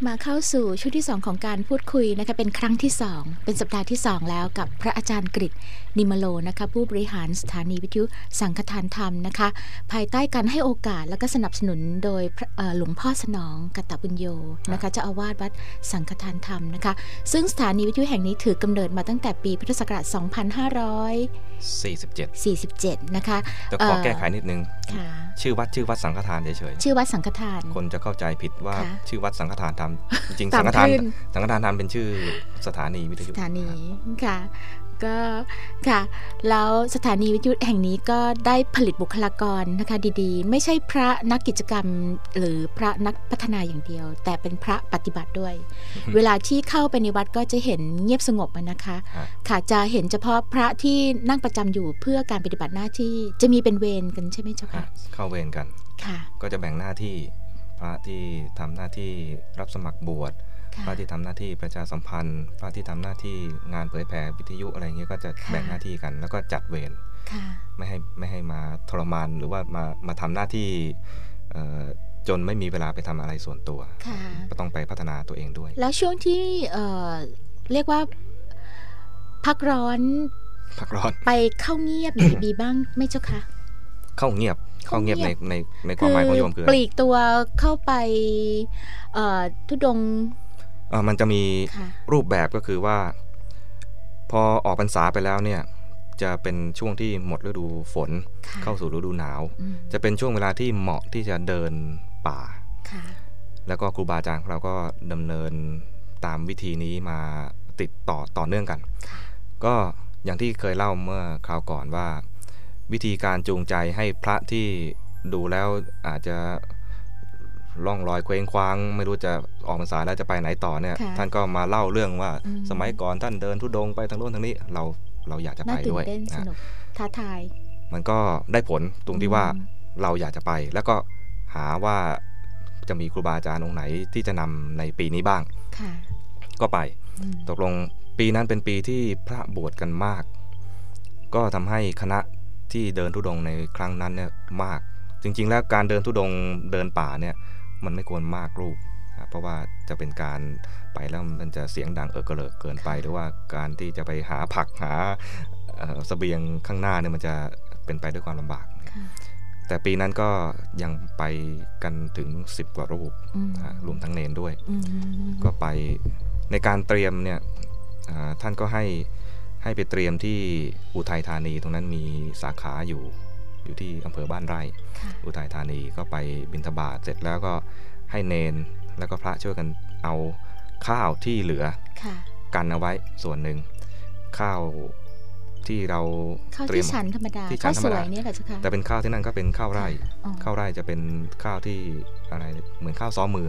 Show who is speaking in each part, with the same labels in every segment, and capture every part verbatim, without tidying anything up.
Speaker 1: มาเข้าสู่ช่วงที่สองของการพูดคุยนะคะเป็นครั้งที่สองเป็นสัปดาห์ที่สองแล้วกับพระอาจารย์กฤษนิมโลนะคะผู้บริหารสถานีวิทยุสังฆทานธรรมนะคะภายใต้การให้โอกาสและก็สนับสนุนโดยหลวงพ่อสนองกตบุญโญนะคะเจ้าอาวาสวัดสังฆทานธรรมนะคะซึ่งสถานีวิทยุแห่งนี้ถือกำเนิดมาตั้งแต่ปีพุทธศักราชสองพันห้าร้อย
Speaker 2: สี่สิบเจ็ด
Speaker 1: สี่สิบเจ็ดนะคะ
Speaker 2: แต่ขอแก้ไขนิดนึงชื่อวัดชื่อวัดสังฆทานเฉยๆ
Speaker 1: ชื่อวัดสังฆทาน
Speaker 2: คนจะเข้าใจผิดว่าชื่อวัดสังฆทานธรรมจริงๆสังฆทานสังฆทานธรรมเป็นชื่อสถานีวิทยุ
Speaker 1: สถานีค่ะก็ค่ะแล้วสถานีวิทยุแห่งนี้ก็ได้ผลิตบุคลากรนะคะดีๆไม่ใช่พระนักกิจกรรมหรือพระนักพัฒนาอย่างเดียวแต่เป็นพระปฏิบัติด้วย เวลาที่เข้าไปในวัดก็จะเห็นเงียบสงบนะคะค่ะจะเห็นเฉพาะพระที่นั่งประจำอยู่เพื่อการปฏิบัติหน้าที่จะมีเป็นเวรกันใช่ไหมเจ้าค่ะ
Speaker 2: เข้าเวรกันก็จะแบ่งหน้าที่พระที่ทำหน้าที่รับสมัครบวชพระที่ทำหน้าที่ประชาสัมพันธ์พระที่ทำหน้าที่งานเผยแผ่วิทยุอะไรเงี้ยก็จะแบ่งหน้าที่กันแล้วก็จัดเวรไม่ให้ไม่ให้มาทรมานหรือว่ามามาทำหน้าที่จนไม่มีเวลาไปทำอะไรส่วนตัวก็ต้องไปพัฒนาตัวเองด้วย
Speaker 1: แล้วช่วงที่เอ่อเรียกว่าพักร้อน
Speaker 2: พักร้อน
Speaker 1: ไปเข้าเงียบมีบ้างไม่เจ้าคะ
Speaker 2: เข้าเงียบเข้าเงียบในในในความหมายของโยมคือ
Speaker 1: ปลีกตัวเข้าไปทุดง
Speaker 2: มันจะมีรูปแบบก็คือว่าพอออกพรรษาไปแล้วเนี่ยจะเป็นช่วงที่หมดฤดูฝนเข้าสู่ฤดูหนาวจะเป็นช่วงเวลาที่เหมาะที่จะเดินป่าแล้วก็ครูบาอาจารย์เราก็ดำเนินตามวิธีนี้มาติดต่อต่อเนื่องกันก็อย่างที่เคยเล่าเมื่อคราวก่อนว่าวิธีการจูงใจให้พระที่ดูแล้วอาจจะล่องลอยเคว้งคว้างไม่รู้จะออกพรรษาแล้วจะไปไหนต่อเนี่ยท่านก็มาเล่าเรื่องว่าสมัยก่อนท่านเดินธุดงค์ไปทางโน้นทางนี้เราเราอยากจะไปด้วย
Speaker 1: นะท้าทาย
Speaker 2: มันก็ได้ผลตรงที่ว่าเราอยากจะไปแล้วก็หาว่าจะมีครูบาอาจารย์องค์ไหนที่จะนำในปีนี้บ้างก็ไปตกลงปีนั้นเป็นปีที่พระบวชกันมากก็ทำให้คณะที่เดินธุดงค์ในครั้งนั้นเนี่ยมากจริงๆแล้วการเดินธุดงค์เดินป่าเนี่ยมันไม่ควรมากรูปเพราะว่าจะเป็นการไปแล้วมันจะเสียงดังเออกระเลิกเกินไปหรือว่าการที่จะไปหาผักหาเสบียงข้างหน้าเนี่ยมันจะเป็นไปด้วยความลำบากแต่ปีนั้นก็ยังไปกันถึงสิบกว่ารูปรวมทั้งเนนด้วยก็ไปในการเตรียมเนี่ยท่านก็ให้ให้ไปเตรียมที่อุทัยธานีตรงนั้นมีสาขาอยู่อยู่ที่อำเภอบ้านไร่อุทัยธานีก็ไปบิณฑบาตเสร็จแล้วก็ให้เนนแล้วก็พระช่วยกันเอาข้าวที่เหลือกันเอาไว้ส่วนหนึ่งข้าวที่เรา
Speaker 1: เตรียมที่ชั้นธรรมดาข้าวสวยนี่แหละเจ้าค่ะ
Speaker 2: แต่เป็นข้าวที่นั่นก็เป็นข้าวไร่ข้าวไร่จะเป็นข้าวที่อะไรเหมือนข้าวซ้อมมือ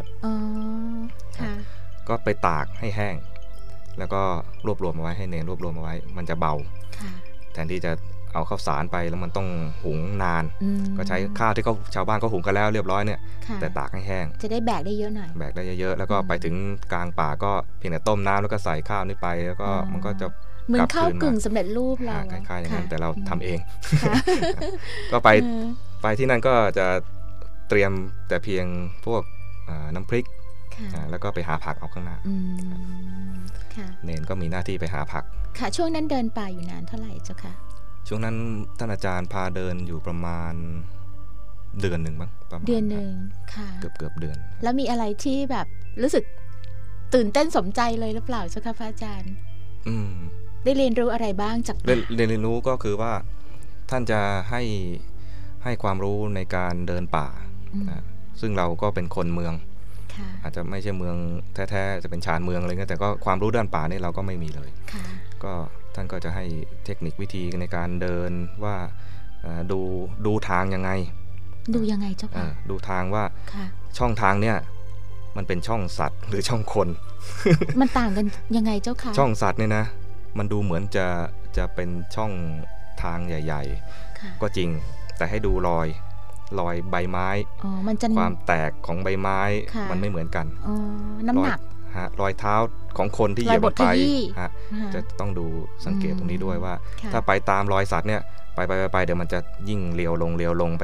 Speaker 2: ก็ไปตากให้แห้งแล้วก็รวบรวมเอาไว้ให้เนนรวบรวมเอาไว้มันจะเบาแทนที่จะเอาข้าวสารไปแล้วมันต้องหุงนานก็ใช้ข้าวที่เขาชาวบ้านก็หุงกันแล้วเรียบร้อยเนี่ยแต่ตากให้แห้ง
Speaker 1: จะได้แบกได้เยอะหน่อย
Speaker 2: แบกได้เยอะๆแล้วก็ไปถึงกลางป่าก็เพียงแต่ต้มน้ำแล้วก็ใส่ข้าวนี่ไปแล้วก็มันก็จะ
Speaker 1: เหมือนข้าวกึ่งสำเร็จรูปเรา
Speaker 2: คล้ายๆอย่างนั้นแต่เราทำเองก็ไปไปที่นั่นก็จะเตรียมแต่เพียงพวกน้ำพริกแล้วก็ไปหาผักเอาข้างหน้าเนนก็มีหน้าที่ไปหาผัก
Speaker 1: ค่ะช่วงนั้นเดินป่าอยู่นานเท่าไหร่เจ้าค่ะ
Speaker 2: ช่วงนั้นท่านอาจารย์พาเดินอยู่ประมาณเดือนหนึ่งบ้างประมาณ
Speaker 1: เดือนหนึ่งค่ะ
Speaker 2: เกือบเกือบเดือน
Speaker 1: แล้วมีอะไรที่แบบรู้สึกตื่นเต้นสมใจเลยหรือเปล่าเจ้าค่ะพระอาจารย์
Speaker 2: อืม
Speaker 1: ได้เรียนรู้อะไรบ้างจาก
Speaker 2: เรียนเรียนรู้ก็คือว่าท่านจะให้ให้ความรู้ในการเดินป่าซึ่งเราก็เป็นคนเมืองอาจจะไม่ใช่เมืองแท้ๆจะเป็นชานเมืองอะไรเงี้ยแต่ก็ความรู้ด้านป่านี่เราก็ไม่มีเลยก็ท่านก็จะให้เทคนิควิธีในการเดินว่าดูดูทางยังไง
Speaker 1: ดูยังไงเจ้าค่ะ
Speaker 2: ดูทางว่าช่องทางเนี่ยมันเป็นช่องสัตว์หรือช่องคน
Speaker 1: มันต่างกันยังไงเจ้าค่ะ
Speaker 2: ช่องสัตว์เนี่ยนะมันดูเหมือนจะจะเป็นช่องทางใหญ่ๆก็จริงแต่ให้ดูรอยรอยใบไม้ความแตกของใบไม้มันไม่เหมือนกัน
Speaker 1: น้ำหนัก
Speaker 2: รอยเท้าของคนที่เหยียบลงไปจะต้องดูสังเกตตรงนี้ด้วยว่าถ้าไปตามรอยสัตว์เนี่ยไปไปไปเดี๋ยวมันจะยิ่งเลี้ยวลงเลี้ยวลงไป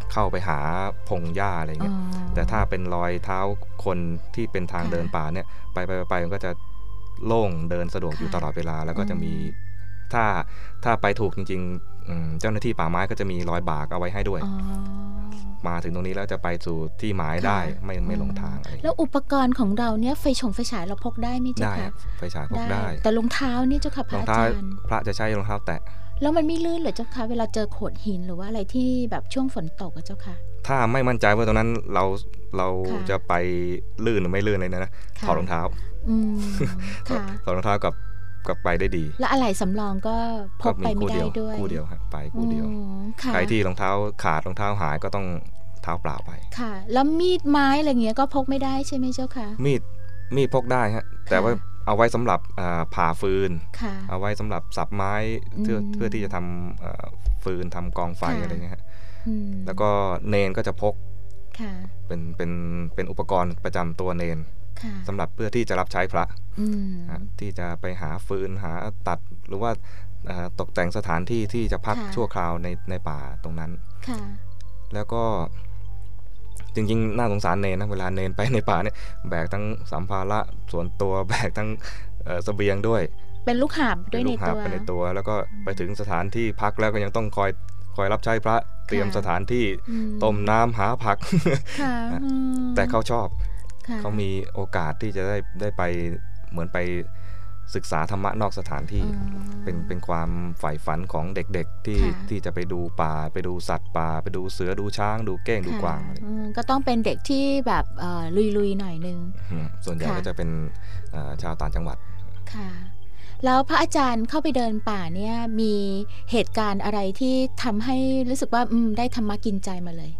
Speaker 2: เข้าไปหาพงหญ้าอะไรเงี้ยแต่ถ้าเป็นรอยเท้าคนที่เป็นทางเดินป่าเนี่ยไปไปไปมันก็จะโล่งเดินสะดวกอยู่ตลอดเวลาแล้วก็จะมีถ้าถ้าไปถูกจริงๆเจ้าหน้าที่ป่าไม้ก็จะมีรอยบากเอาไว้ให้ด้วยมาถึงตรงนี้แล้วจะไปสู่ที่หมายได้ไม่ไม่หลงทางอะไร
Speaker 1: แล้วอุปกรณ์ของเราเนี่ยไฟฉงไฟฉายเราพกได้ไหมเจ้าคะ
Speaker 2: ไฟฉายพกได้
Speaker 1: แต่รองเท้านี่เจ้าค่ะพระอาจารย์
Speaker 2: พระจะใช้รองเท้าแตะ
Speaker 1: แล้วมันไม่ลื่นเหรอเจ้าคะเวลาเจอโขดหินหรือว่าอะไรที่แบบช่วงฝนตกอะเจ้าค่ะ
Speaker 2: ถ้าไม่มั่นใจว่าตรงนั้นเราเราจะไปลื่นหรือไม่ลื่นเลยนะถอดรองเท้าถอดรองเท้ากับกับไปได้ดี
Speaker 1: แล้วอะไรสำรองก็พกไปไม่ได้ด้วย
Speaker 2: คู่เดียวครับไปคู่เดียวใครที่รองเท้าขาดรองเท้าหายก็ต้องเท้าเปล่าไป
Speaker 1: ค่ะแล้วมีดไม้อะไรเงี้ยก็พกไม่ได้ใช่ไหมเจ้าค่ะ
Speaker 2: มีดมีดพกได้ฮะแต่ว่าเอาไว้สำหรับผ่าฟืนเอาไว้สำหรับสับไม้เพื่อเพื่อที่จะทำฟืนทำกองไฟอะไรเงี้ยฮะแล้วก็เนนก็จะพกเป็นเป็นเป็นอุปกรณ์ประจำตัวเนนสำหรับเพื่อที่จะรับใช้พระที่จะไปหาฟืนหาตัดหรือว่าตกแต่งสถานที่ที่จะพักชั่วคราวในในป่าตรงนั้นแล้วก็จริงๆน่าสงสารเนนนะเวลาเนนไปในป่าเนี่ยแบกทั้งสัมภาระส่วนตัวแบกทั้งเสบียงด้วย
Speaker 1: เป็นลูกหาบด้วยในตัว
Speaker 2: เป็นในตัวแล้วก็ไปถึงสถานที่พักแล้วก็ยังต้องคอยคอยรับใช้พระเตรียมสถานที่ต้มน้ำหาผักแต่เขาชอบเขามีโอกาสที่จะได้ได้ไปเหมือนไปศึกษาธรรมะนอกสถานที่เป็นเป็นความใฝ่ฝันของเด็กๆที่ที่จะไปดูป่าไปดูสัตว์ป่าไปดูเสือดูช้างดูเก้งดูกวาง
Speaker 1: ก็ต้องเป็นเด็กที่แบบลุยๆหน่อยนึง
Speaker 2: ส่วนใหญ่ก็จะเป็นชาวต่างจังหวัด
Speaker 1: ค่ะแล้วพระอาจารย์เข้าไปเดินป่าเนี่ยมีเหตุการณ์อะไรที่ทำให้รู้สึกว่าได้ธรรมะกินใจมาเลย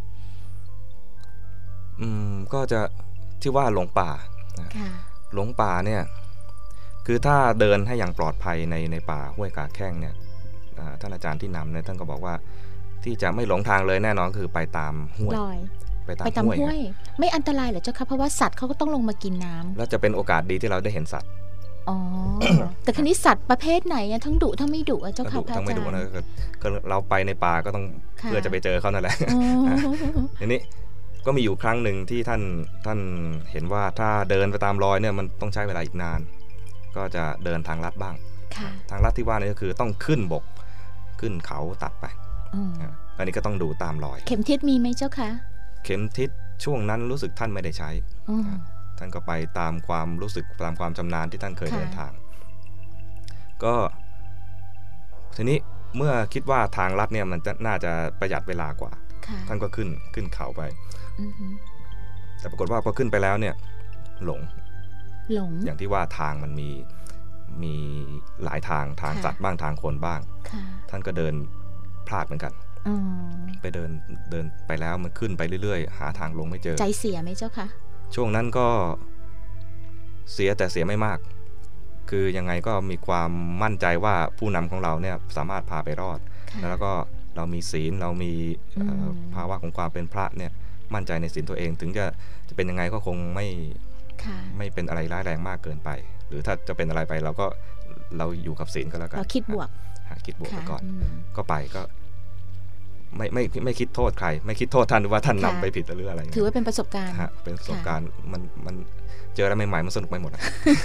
Speaker 2: อืมก็จะที่ว่าหลงป่าหลงป่าเนี่ยคือถ้าเดินให้อย่างปลอดภัยในในป่าห้วยกาแข้งเนี่ยท่านอาจารย์ที่นำเนี่ยท่านก็บอกว่าที่จะไม่หลงทางเลยแน่นอนคือไปตามห้วย
Speaker 1: ไปตามห้วยไม่อันตรายเหรอเจ้าคะเพราะว่าสัตว์เขาก็ต้องลงมากินน้ำ
Speaker 2: แล้วจะเป็นโอกาสดีที่เราได้เห็นสัตว์
Speaker 1: อ๋อ แต่คราวนี้สัตว์ประเภทไหนทั้งดุทั้งไม่ดุเจ้าค่ะพระอาจารย์
Speaker 2: ทั้งไม่ดุนะก็เราไปในป่าก็ต้องเพื่อจะไปเจอเขานั่นแหละทีนี้ก็มีอยู่ครั้งหนึ่งที่ท่านท่านเห็นว่าถ้าเดินไปตามรอยเนี่ยมันต้องใช้เวลาอีกนานก็จะเดินทางลัดบ้างทางลัดที่ว่านี่ก็คือต้องขึ้นบกขึ้นเขาตัดไปอันนี้ก็ต้องดูตามรอย
Speaker 1: เข็มทิศมีไหมเจ้าคะ
Speaker 2: เข็มทิศช่วงนั้นรู้สึกท่านไม่ได้ใช้ท่านก็ไปตามความรู้สึกตามความชำนาญที่ท่านเคยเดินทางก็ทีนี้เมื่อคิดว่าทางลัดเนี่ยมันจะน่าจะประหยัดเวลากว่าท่านก็ขึ้นขึ้นเขาไปแต่ปรากฏว่าพอขึ้นไปแล้วเนี่ยหลง
Speaker 1: หลง
Speaker 2: อย่างที่ว่าทางมันมีมีหลายทางทางสัตว์บ้างทางคนบ้างท่านก็เดินพลาดเหมือนกันไปเดินเดินไปแล้วมันขึ้นไปเรื่อยๆหาทางลงไม่เจอ
Speaker 1: ใจเสียไหมเจ้าคะ
Speaker 2: ช่วงนั้นก็เสียแต่เสียไม่มากคือยังไงก็มีความมั่นใจว่าผู้นำของเราเนี่ยสามารถพาไปรอดแล้วก็เรามีศีลเรามีภาวะของความเป็นพระเนี่ยมั่นใจในศีลตัวเองถึงจะจะเป็นยังไงก็คงไม่ไม่เป็นอะไรร้ายแรงมากเกินไปหรือถ้าจะเป็นอะไรไปเราก็เราอยู่กับศีลก็แล้วกัน
Speaker 1: เราคิดบวก
Speaker 2: คิดบวกไปก่อนก็ไปก็ไม่ไม่ไม่คิดโทษใครไม่คิดโทษท่านว่าท่านนำไปผิดหรืออะไร
Speaker 1: ถือว่าเป็นประสบการณ์
Speaker 2: เป็นประสบการณ์มันมันเจออะไรใหม่ๆมันสนุกไปหมด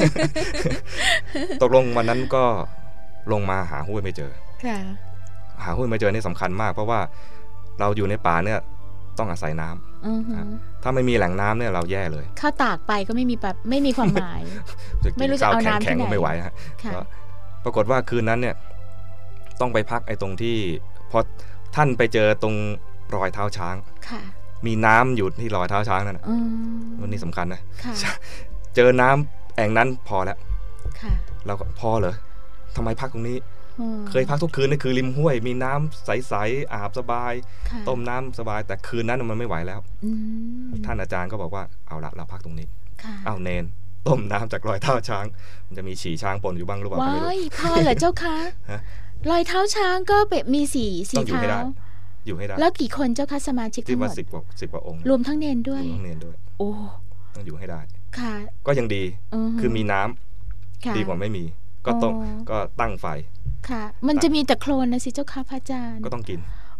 Speaker 2: ตกลงวันนั้นก็ลงมาหาห้วยไม่เจอหาห้วยไม่เจอนี่สำคัญมากเพราะว่าเราอยู่ในป่าเนี่ยต้องอาศัยน้ำถ้าไม่มีแหล่งน้ำเนี่ยเราแย่เลย
Speaker 1: ข้าวตากไปก็ไม่มีแบบไม่มีความหมายไม่รู้จะเอาน้ำที่ไหน
Speaker 2: ไม่ไหวฮะปรากฏว่าคืนนั้นเนี่ยต้องไปพักไอ้ตรงที่พอท่านไปเจอตรงรอยเท้าช้างมีน้ำอยู่ที่รอยเท้าช้างนั่นนะวันนี้สำคัญนะเจอน้ำแอ่งนั้นพอแล้วเราก็พอเหรอทำไมพักตรงนี้เคยพักทุกคืนนี่คือริมห้วยมีน้ำใสๆอาบสบายต้มน้ำสบายแต่คืนนั้นมันไม่ไหวแล้วท่านอาจารย์ก็บอกว่าเอาละเราพักตรงนี้เอาเนนต้มน้ำจากรอยเท้าช้างมันจะมีฉี่ช้างปนอยู่บ้างหรือเปล่าไม่รู้
Speaker 1: พอเหรอเจ้าคะรอยเท้าช้างก็แบบมีสี่สี่เท้า
Speaker 2: อยู่ให้ได้
Speaker 1: แล้วกี่คนเจ้าคะสมาชิกทั้งหมด
Speaker 2: สิบกว่าสิบกว่าองค์
Speaker 1: รวมทั้งเนนด้วย
Speaker 2: รวมทั้งเนนด้วย
Speaker 1: โอ้
Speaker 2: ต้องอยู่ให้ได้
Speaker 1: ค่ะ
Speaker 2: ก็ยังดีคือมีน้ำดีกว่าไม่มีก็ต้องก็ตั้งไฟ
Speaker 1: ค่ะมันจะมีแต่โคลนนะสิเจ้าค่ะพระอาจารย์
Speaker 2: ก็ต้องกิน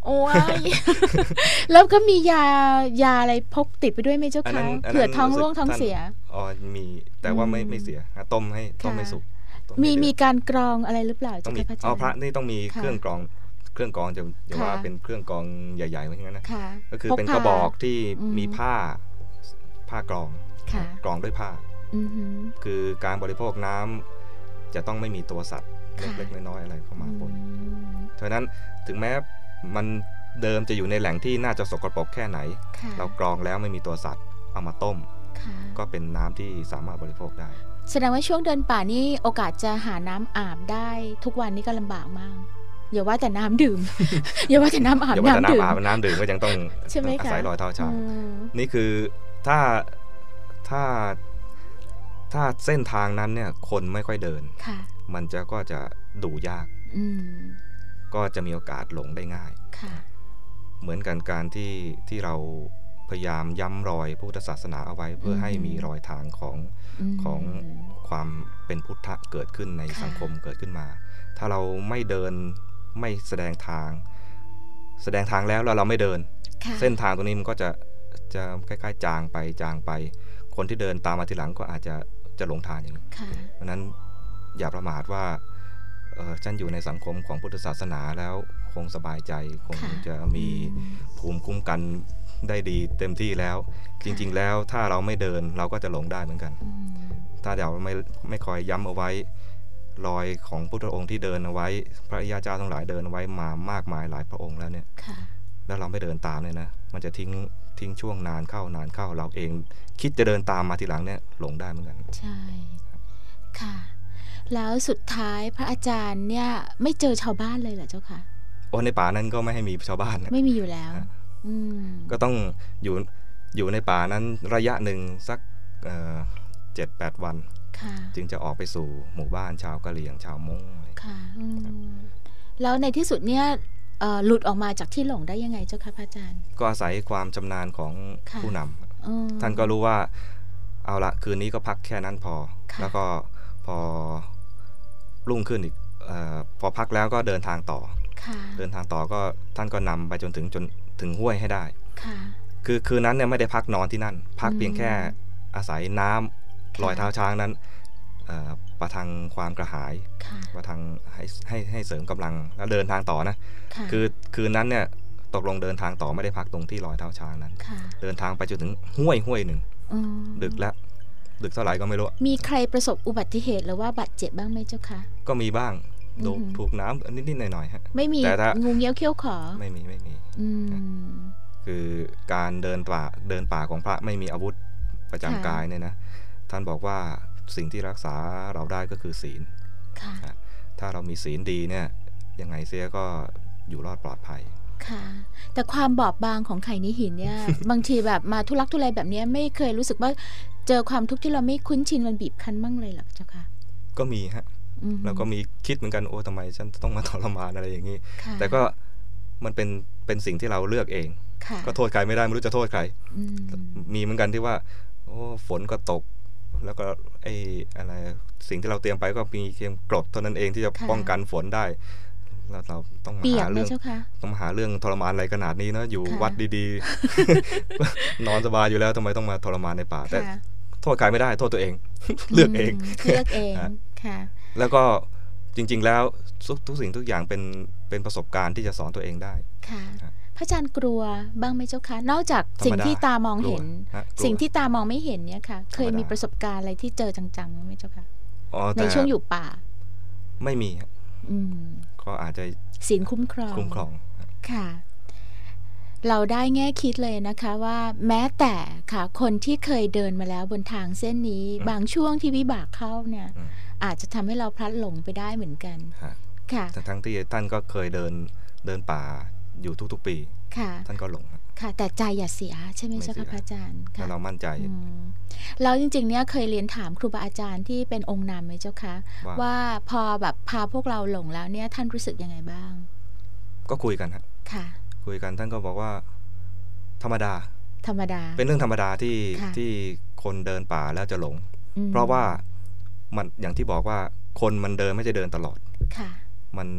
Speaker 1: โอ้ย แล้วก็มียายาอะไรพกติดไปด้วยไหมเจ้าคะเผื่อท้องร่วงท้องเสีย
Speaker 2: อ๋อมีแต่ว่าไม่ไม่เสียต้มให้ต้มให้สุก
Speaker 1: มีมีการกรองอะไรหรือเปล่า
Speaker 2: เจ้าค่ะพระอาจารย์อ๋อพระนี่ต้องมีเครื่องกรองเครื่องกรองจะอย่าว่าเป็นเครื่องกรองใหญ่ๆเหมือนกันนะก็คือเป็นกระบอกที่มีผ้าผ้ากรองกรองด้วยผ้าคือการบริโภคน้ำจะต้องไม่มีตัวสัตว์เล็กๆน้อยๆอะไรเข้ามาปนฉะนั้นถึงแม้มันเดิมจะอยู่ในแหล่งที่น่าจะสกปรกแค่ไหนเรากรองแล้วไม่มีตัวสัตว์เอามาต้มก็เป็นน้ำที่สามารถบริโภคได้
Speaker 1: แสดงว่าช่วงเดินป่านี่โอกาสจะหาน้ำอาบได้ทุกวันนี้ก็ลำบากมากอย่าว่าแต่น้ำดื่ม อย่าว่าแต่น้ำอาบ
Speaker 2: น้ำดื่มน้ำดื่มก็ยังต้องอาศัยรอยเท้าช้างนี่คือถ้าถ้าถ้าเส้นทางนั้นเนี่ยคนไม่ค่อยเดินมันจะก็จะดูยากก็จะมีโอกาสหลงได้ง่ายเหมือนกันการที่ที่เราพยายามย้ำรอยพุทธศาสนาเอาไว้เพื่อให้มีรอยทางของของความเป็นพุทธะเกิดขึ้นในสังคมเกิดขึ้นมาถ้าเราไม่เดินไม่แสดงทางแสดงทางแล้วแล้วเราไม่เดินเส้นทางตรงนี้มันก็จะจะคล้ายๆจางไปจางไปคนที่เดินตามมาทีหลังก็อาจจะจะหลงทางอย่างนี้เพราะนั้นอย่าประมาทว่าเออฉันอยู่ในสังคมของพุทธศาสนาแล้วคงสบายใจคงจะมีภูมิคุ้มกันได้ดีเต็มที่แล้วจริงๆแล้วถ้าเราไม่เดินเราก็จะหลงได้เหมือนกันถ้าเราไม่ไม่คอยย้ำเอาไว้รอยของพุทธองค์ที่เดินเอาไว้พระอริยเจ้าทั้งหลายเดินเอาไว้มามากมายหลายพระองค์แล้วเนี่ยแล้วเราไม่เดินตามเนี่ยนะมันจะทิ้งทิ้งช่วงนานเข้านานเข้าเราเองคิดจะเดินตามมาทีหลังเนี่ยหลงได้เหมือนกัน
Speaker 1: ใช่ค่ะแล้วสุดท้ายพระอาจารย์เนี่ยไม่เจอชาวบ้านเลยเหรอเจ้าคะ
Speaker 2: โอ้ในป่านั้นก็ไม่ให้มีชาวบ้านนะ
Speaker 1: ไม่มีอยู่แล้ว
Speaker 2: ก็ต้องอยู่อยู่ในป่านั้นระยะหนึ่งสักเจ็ดแปดวันจึงจะออกไปสู่หมู่บ้านชาวกะเหรี่ยงชาวม้ง
Speaker 1: ค่ะแล้วในที่สุดเนี่ยหลุดออกมาจากที่หลงได้ยังไงเจ้าคะพระอาจารย์
Speaker 2: ก็อาศัยความชำนาญของผู้นำท่านก็รู้ว่าเอาละคืนนี้ก็พักแค่นั้นพอแล้วก็พอรุ่งขึ้นอีกพอพักแล้วก็เดินทางต่อเดินทางต่อก็ท่านก็นำไปจนถึงจนถึงห้วยให้ได้คือคืนนั้นเนี่ยไม่ได้พักนอนที่นั่นพักเพียงแค่อาศัยน้ำรอยเท้าช้างนั้นประทังความกระหายประทังให้ให้ให้เสริมกำลังแล้วเดินทางต่อนะคือคืนนั้นเนี่ยตกลงเดินทางต่อไม่ได้พักตรงที่รอยเท้าช้างนั้นเดินทางไปจนถึงห้วยห้วยหนึ่งดึกแล้วดึกเท่าไหร่ก็ไม่รู้
Speaker 1: มีใครประสบอุบัติเหตุหรือว่าบาดเจ็บบ้างไหมเจ้าคะ
Speaker 2: ก็มีบ้างโดนถูกน้ำนิดๆหน่อยๆฮะ
Speaker 1: ไม่มีงูเงี้ยวเขี้ยวขอ
Speaker 2: ไม่มีไม่มีคือการเดินป่าเดินป่าของพระไม่มีอาวุธประจำกายเนี่ยนะท่านบอกว่าสิ่งที่รักษาเราได้ก็คือศีลถ้าเรามีศีลดีเนี่ยยังไงเสียก็อยู่รอดปลอดภัย
Speaker 1: ค่ะแต่ความบอบบางของไข่นิหินเนี่ย บางทีแบบมาทุลักทุเลแบบนี้ไม่เคยรู้สึกว่าเจอความทุกข์ที่เราไม่คุ้นชินมันบีบคั้นบ้างเลยหรอเจ้าค่ะ
Speaker 2: ก็มีฮะแล้วก็มีคิดเหมือนกันโอ้ทำไมฉันต้องมาทรมานอะไรอย่างนี้แต่ก็มันเป็นเป็นสิ่งที่เราเลือกเองก็โทษใครไม่ได้ไม่รู้จะโทษใครมีเหมือนกันที่ว่าโอ้ฝนก็ตกแล้วก็ไอ้อะไรสิ่งที่เราเตรียมไปก็มีเพียงกรดเท่านั้นเองที่จะป้องกันฝนได้เราเราต้องมาหาเรื่องต้องมาหาเรื่องทรมานอะไรขนาดนี้นะอยู่วัดดีๆนอนสบายอยู่แล้วทำไมต้องมาทรมานในป่าแต่โทษใครไม่ได้โทษตัวเองเลือกเอง
Speaker 1: เลือกเองค่ะ
Speaker 2: แล้วก็จริงๆแล้วทุกสิ่งทุกอย่างเป็นเป็นประสบการณ์ที่จะสอนตัวเองได้
Speaker 1: ค่ะพระอาจารย์กลัวบ้างไหมเจ้าคะนอกจากสิ่งที่ตามองเห็นสิ่งที่ตามองไม่เห็นเนี่ยค่ะเคยมีประสบการณ์อะไรที่เจอจังๆไหมเจ้าคะในช่วงอยู่ป่า
Speaker 2: ไม่มีก็อาจจะ
Speaker 1: ศีลคุ้มครอง
Speaker 2: คุ้มครอง
Speaker 1: ค่ะเราได้แง่คิดเลยนะคะว่าแม้แต่ค่ะคนที่เคยเดินมาแล้วบนทางเส้นนี้บางช่วงที่วิบากเข้าเนี่ยอาจจะทำให้เราพลัดหลงไปได้เหมือนกัน
Speaker 2: ค่ะทั้งที่ท่านก็เคยเดินเดินป่าอยู่ทุกๆปีท่านก็หลง
Speaker 1: ค่ะแต่ใจอย่าเสียใช่ไหมเจ้าค่ะพระอาจารย์
Speaker 2: ถ้าเรามั่นใจ
Speaker 1: แล้วจริงๆเนี่ยเคยเรียนถามครูบาอาจารย์ที่เป็นองค์นำไหมเจ้าคะว่าพอแบบพาพวกเราหลงแล้วเนี่ยท่านรู้สึกยังไงบ้าง
Speaker 2: ก็คุยกันครับ
Speaker 1: ค่ะ
Speaker 2: คุยกันท่านก็บอกว่าธรรมดา
Speaker 1: ธรรมดา
Speaker 2: เป็นเรื่องธรรมดาที่ที่คนเดินป่าแล้วจะหลงเพราะว่ามันอย่างที่บอกว่าคนมันเดินไม่จะเดินตลอด
Speaker 1: ค่ะ
Speaker 2: มัน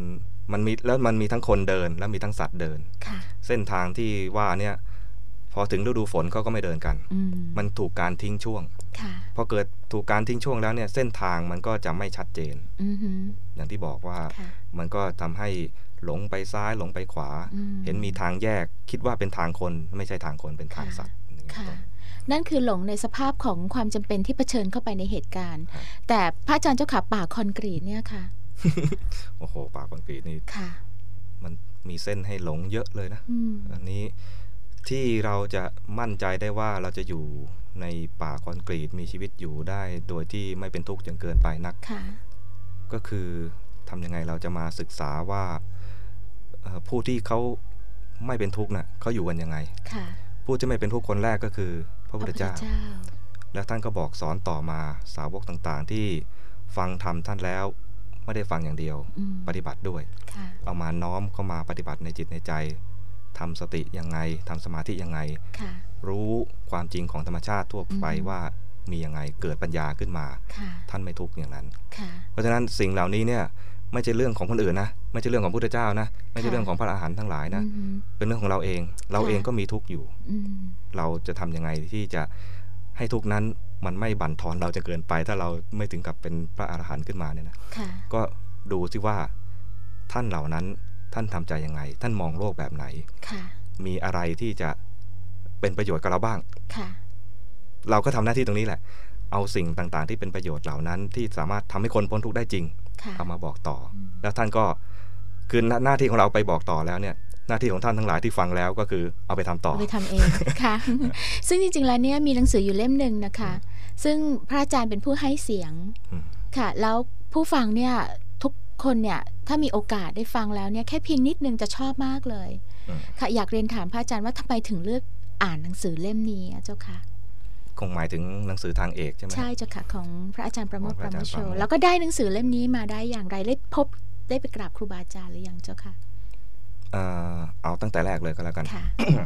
Speaker 2: มันมีแล้วมันมีทั้งคนเดินแล้วมีทั้งสัตว์เดินเส้นทางที่ว่าเนี่ยพอถึงฤดูฝนเขาก็ไม่เดินกันมันถูกการทิ้งช่วงพอเกิดถูกการทิ้งช่วงแล้วเนี่ยเส้นทางมันก็จะไม่ชัดเจนอย่างที่บอกว่ามันก็ทำให้หลงไปซ้ายหลงไปขวาเห็นมีทางแยกคิดว่าเป็นทางคนไม่ใช่ทางคนเป็นทางสัตว์
Speaker 1: นั่นคือหลงในสภาพของความจำเป็นที่เผชิญเข้าไปในเหตุการณ์แต่พระอาจารย์เจ้าขาป่าคอนกรีตเนี่ยค่ะ
Speaker 2: โอ้โหป่าคอนกรีตนี่มันมีเส้นให้หลงเยอะเลยนะอันนี้ที่เราจะมั่นใจได้ว่าเราจะอยู่ในป่าคอนกรีตมีชีวิตอยู่ได้โดยที่ไม่เป็นทุกข์จนเกินไปนักก็คือทำยังไงเราจะมาศึกษาว่าผู้ที่เขาไม่เป็นทุกข์น่ะเขาอยู่กันยังไงผู้ที่ไม่เป็นทุกข์คนแรกก็คือพระพุทธเจ้าแล้วท่านก็บอกสอนต่อมาสาวกต่างๆที่ฟังธรรมท่านแล้วไม่ได้ฟังอย่างเดียวปฏิบัติด้วยเอามาน้อมเข้ามาปฏิบัติในจิตในใจทำสติยังไงทำสมาธิยังไงรู้ความจริงของธรรมชาติทั่วไปว่ามียังไงเกิดปัญญาขึ้นมาท่านไม่ทุกข์อย่างนั้นเพราะฉะนั้นสิ่งเหล่านี้เนี่ยไม่ใช่เรื่องของคนอื่นนะไม่ใช่เรื่องของพุทธเจ้านะไม่ใช่เรื่องของพระอรหันต์ทั้งหลายนะเป็นเรื่องของเราเองเราเองก็มีทุกข์อยู่เราจะทำยังไงที่จะให้ทุกข์นั้นมันไม่บั่นทอนเราจะเกินไปถ้าเราไม่ถึงกับเป็นพระอรหันต์ขึ้นมาเนี่ยนะก็ดูซิว่าท่านเหล่านั้นท่านทำใจยังไงท่านมองโลกแบบไหนมีอะไรที่จะเป็นประโยชน์กับเราบ้างเราก็ทำหน้าที่ตรงนี้แหละเอาสิ่งต่างๆที่เป็นประโยชน์เหล่านั้นที่สามารถทำให้คนพ้นทุกข์ได้จริงเอามาบอกต่อแล้วท่านก็คือหน้าที่ของเราไปบอกต่อแล้วเนี่ยหน้าที่ของท่านทั้งหลายที่ฟังแล้วก็คือเอาไปทำต่อ
Speaker 1: ไปทำเองค่ะซึ่งจริงๆแล้วเนี่ยมีหนังสืออยู่เล่มหนึ่งนะคะซึ่งพระอาจารย์เป็นผู้ให้เสียงค่ะแล้วผู้ฟังเนี่ยทุกคนเนี่ยถ้ามีโอกาสได้ฟังแล้วเนี่ยแค่เพียงนิดนึงจะชอบมากเลยค่ะอยากเรียนถามพระอาจารย์ว่าทำไมถึงเลือกอ่านหนังสือเล่มนี้เจ้าค่ะ
Speaker 2: คงหมายถึงหนังสือทางเอกใช่ไหม
Speaker 1: ใช่เจ้าค่ะของพระอาจารย์ประโมทประโมทโชแล้วก็ได้หนังสือเล่มนี้มาได้อย่างไรได้พบได้ไปกราบครูบาอาจารย์หรือยังเจ้าค่ะ
Speaker 2: เอ่อเอาตั้งแต่แรกเลยก็แล้วกัน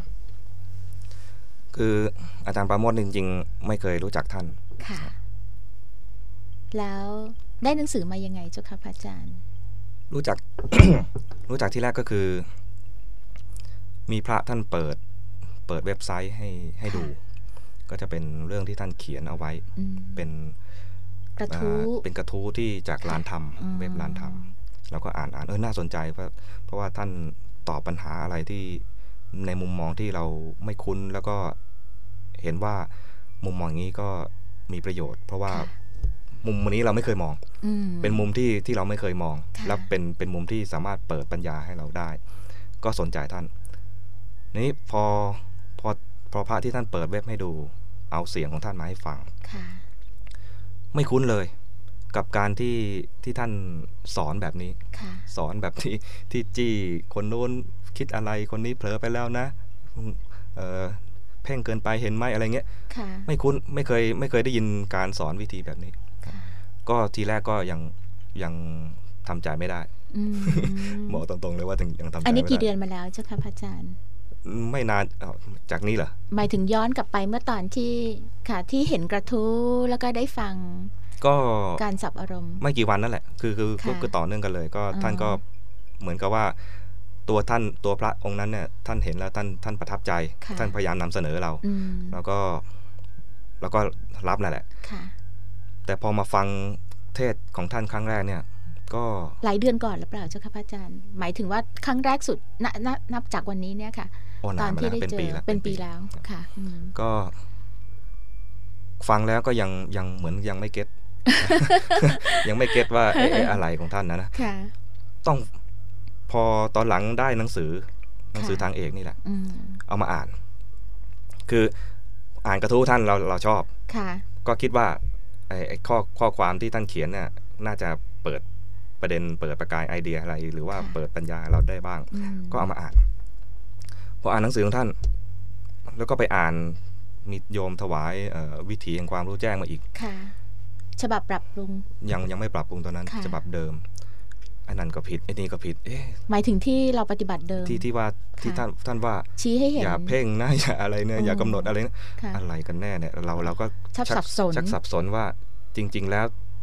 Speaker 2: คืออาจารย์ประโมทจริงๆไม่เคยรู้จักท่าน
Speaker 1: ค่ะแล้วได้หนังสือมายังไงเจ้าค่ะพระอาจารย์
Speaker 2: รู้จัก รู้จักที่แรกก็คือมีพระท่านเปิดเปิดเว็บไซต์ให้ให้ดูก็จะเป็นเรื่องที่ท่านเขียนเอาไว้เป็น
Speaker 1: กระทู้
Speaker 2: เป็นกระทู้ที่จากลานธรรมเว็บลานธรรมเราก็อ่านอ่านเออน่าสนใจเพราะเพราะว่าท่านตอบปัญหาอะไรที่ในมุมมองที่เราไม่คุ้นแล้วก็เห็นว่ามุมมองนี้ก็มีประโยชน์เพราะว่ามุมนี้เราไม่เคยมองเป็นมุมที่ที่เราไม่เคยมองแล้วเป็นเป็นมุมที่สามารถเปิดปัญญาให้เราได้ก็สนใจท่านนี้พอพอพอพระที่ท่านเปิดเว็บให้ดูเอาเสียงของท่านมาให้ฟังไม่คุ้นเลยกับการที่ที่ท่านสอนแบบนี้สอนแบบที่ที่จี้คนโน้นคิดอะไรคนนี้เผลอไปแล้วนะเออเพ่งเกินไปเห็นไหมอะไรเงี้ยไม่คุ้นไม่เคยไม่เคยได้ยินการสอนวิธีแบบนี้ก็ทีแรกก็ยังยังทำใจไม่ได้บอกตรงๆเลยว่าถึงยังทำใจไม่ได้
Speaker 1: อันนี้กี่เดือนมาแล้วเจ้าค่ะพระอาจารย์
Speaker 2: ไม่นานจากนี้เหรอ
Speaker 1: หมายถึงย้อนกลับไปเมื่อตอนที่ค่ะที่เห็นกระทู้แล้วก็ได้ฟัง
Speaker 2: ก็
Speaker 1: การสับอารมณ์
Speaker 2: ไม่กี่วันนั่นแหละคือคือคือต่อเนื่องกันเลยก็ท่านก็เหมือนกับว่าตัวท่านตัวพระองค์นั้นเนี่ยท่านเห็นแล้วท่านท่านประทับใจท่านพยายามนำเสนอเราแล้วก็แล้วก็รับนั่นแหละแต่พอมาฟังเทศของท่านครั้งแรกเนี่ยก็
Speaker 1: หลายเดือนก่อนหรือเปล่าเจ้าค่ะพระอาจารย์หมายถึงว่าครั้งแรกสุดนับจากวันนี้เนี่ยค่ะ
Speaker 2: ตอนที่ได้เจอ
Speaker 1: เป็นปีแล้วค่ะ
Speaker 2: ก็ฟังแล้วก็ยังยังเหมือนยังไม่เก็ตยังไม่เก็ตว่าอะไรของท่านนะนะต้องพอตอนหลังได้หนังสือหนังสือทางเอกนี่แหละเอามาอ่านคืออ่านกระทู้ท่านเราเราชอบก็คิดว่าไอ้ข้อข้อความที่ท่านเขียนเนี่ยน่าจะเปิดประเด็นเปิดประกายไอเดียอะไรหรือว่าเปิดปัญญาเราได้บ้างก็เอามาอ่านพออ่านหนังสือของท่านแล้วก็ไปอ่านมีโยมถวายวิถีแห่งความรู้แจ้งมาอีก
Speaker 1: ฉบับปรับปรุง
Speaker 2: ยังยังไม่ปรับปรุงตอนนั้นฉบับเดิมอันนั้นก็ผิดไอ้นี่ก็ผิดเอ๊ะ
Speaker 1: หมายถึงที่เราปฏิบัติเดิม
Speaker 2: ที่ที่ว่าที่ท่านท่านว่า
Speaker 1: ชี้ให้เห็น
Speaker 2: อย่าเพ่งนะอย่าอะไรเนี่ยอย่ากำหนดอะไรนะอะไรกันแน่เนี่ยเราเราก็
Speaker 1: ชักสับสน
Speaker 2: ชักสับสนว่าจริงๆแล้ว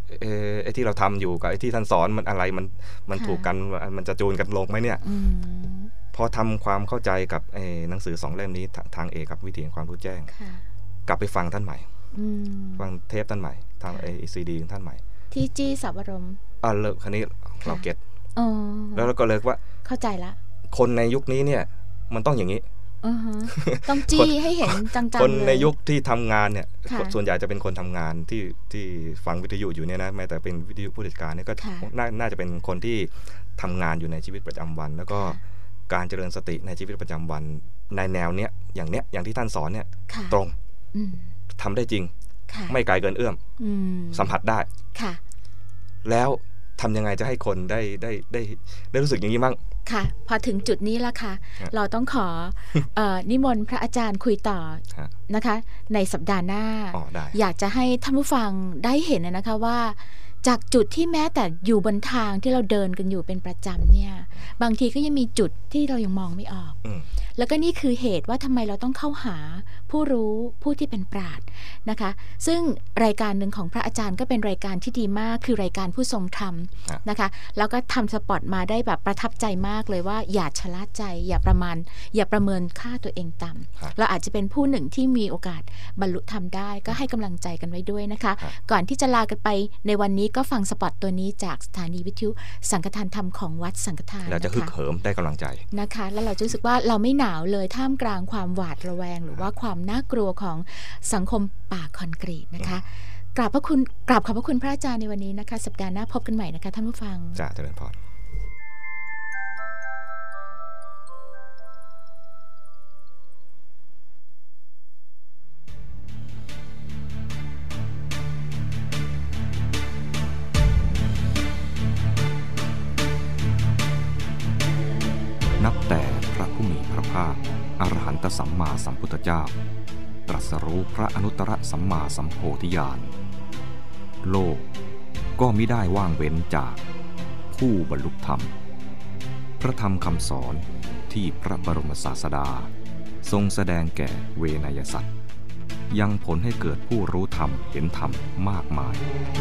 Speaker 2: เออไอ้ที่เราทำอยู่กับไอ้ที่ท่านสอนมันอะไรมันมันถูกกันมันจะจูนกันลงไหมเนี่ยพอทำความเข้าใจกับไอ้หนังสือสองเล่มนี้ทางเอกกับวิถีแห่งความรู้แจ้งกลับไปฟังท่านใหม่ฟังเทปท่านใหม่ทางไอซีดีของท่านใหม่
Speaker 1: ที่จี้สับวรม
Speaker 2: อ่าเลิกคันนี้เราเก็ตแล้วเราก็เลยว่า
Speaker 1: เข้าใจละ
Speaker 2: คนในยุคนี้เนี่ยมันต้องอย่างนี้
Speaker 1: ต้องจี้ให้เห็นจังๆเลย
Speaker 2: คนในยุคที่ทำงานเนี่ยส่วนใหญ่จะเป็นคนทำงานที่ที่ฟังวิทยุอยู่เนี่ยนะแม้แต่เป็นวิทยุผู้จัดการเนี่ยก็น่าจะเป็นคนที่ทำงานอยู่ในชีวิตประจำวันแล้วก็การเจริญสติในชีวิตประจำวันในแนวเนี้ยอย่างเนี้ยอย่างที่ท่านสอนเนี่ยตรงทำได้จริงไม่ไกลเกินเอื้อมสัมผัสได้แล้วทำยังไงจะให้คนได้ได้ได้ได้รู้สึกอย่างนี้บ้าง
Speaker 1: ค่ะพอถึงจุดนี้แล้วค่ะเราต้องขอ เอ่อนิมนต์พระอาจารย์คุยต่อนะคะในสัปดาห์หน้า
Speaker 2: อ,
Speaker 1: อยากจะให้ท่านผู้ฟังได้เห็นนะคะว่าจากจุดที่แม้แต่อยู่บนทางที่เราเดินกันอยู่เป็นประจำเนี่ยบางทีก็ยังมีจุดที่เรายังมองไม่ออกแล้วก็นี่คือเหตุว่าทำไมเราต้องเข้าหาผู้รู้ผู้ที่เป็นปราชญ์นะคะซึ่งรายการหนึ่งของพระอาจารย์ก็เป็นรายการที่ดีมากคือรายการผู้ทรงธรรมนะคะแล้วก็ทำสปอตมาได้แบบประทับใจมากเลยว่าอย่าชะล่าใจอย่าประมาณอย่าประเมินค่าตัวเองต่ำเราอาจจะเป็นผู้หนึ่งที่มีโอกาสบรรลุธรรมได้ก็ให้กำลังใจกันไว้ด้วยนะคะก่อนที่จะลากันไปในวันนี้ก็ฟังสปอตตัวนี้จากสถานีวิทยุสังฆทานธรรมของวัดสังฆทาน
Speaker 2: เราจะฮึกเหิมได้กำลังใจ
Speaker 1: นะคะแล้วเราจะรู้สึกว่าเราไม่หนาวเลยท่ามกลางความหวาดระแวงหรือว่าความน่ากลัวของสังคมป่าคอนกรีตนะคะกราบพระคุณกราบขอบพระคุณพระอาจารย์ในวันนี้นะคะสัปดาห์หน้าพบกันใหม่นะคะท่านผู้ฟัง
Speaker 2: จ้าเจริญพรนับแต่พระผู้มีพระภาคอรหันตสัมมาสัมพุทธเจ้าตรัสรู้พระอนุตตรสัมมาสัมโพธิญาณโลกก็มิได้ว่างเว้นจากผู้บรรลุธรรมพระธรรมคำสอนที่พระบรมศาสดาทรงแสดงแก่เวนยสัตว์ยังผลให้เกิดผู้รู้ธรรมเห็นธรรมมากมาย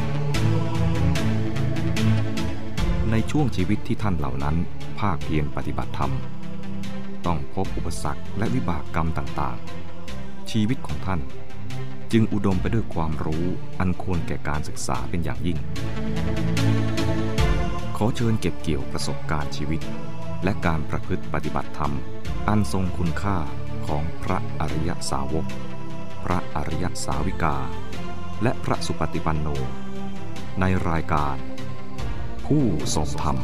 Speaker 2: ในช่วงชีวิตที่ท่านเหล่านั้นภาคเพียรปฏิบัติธรรมต้องพบอุปสรรคและวิบากกรรมต่างๆชีวิตของท่านจึงอุดมไปด้วยความรู้อันควรแก่การศึกษาเป็นอย่างยิ่งขอเชิญเก็บเกี่ยวประสบการณ์ชีวิตและการประพฤติปฏิบัติธรรมอันทรงคุณค่าของพระอริยสาวกพระอริยสาวิกาและพระสุปฏิปันโนในรายการผู้ทรงธรรม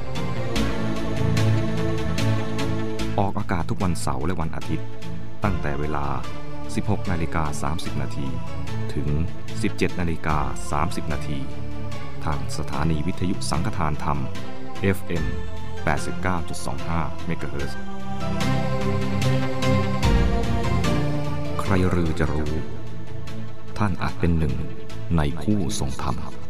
Speaker 2: ออกอากาศทุกวันเสาร์และวันอาทิตย์ตั้งแต่เวลา สิบหกนาฬิกาสามสิบนาที ถึง สิบเจ็ดนาฬิกาสามสิบนาทีทางสถานีวิทยุสังฆทานธรรม เอฟ เอ็ม แปดสิบเก้าจุดสองห้า เมกะเฮิรตซ์ใครหรือจะรู้ท่านอาจเป็นหนึ่งในผู้ทรงธรรม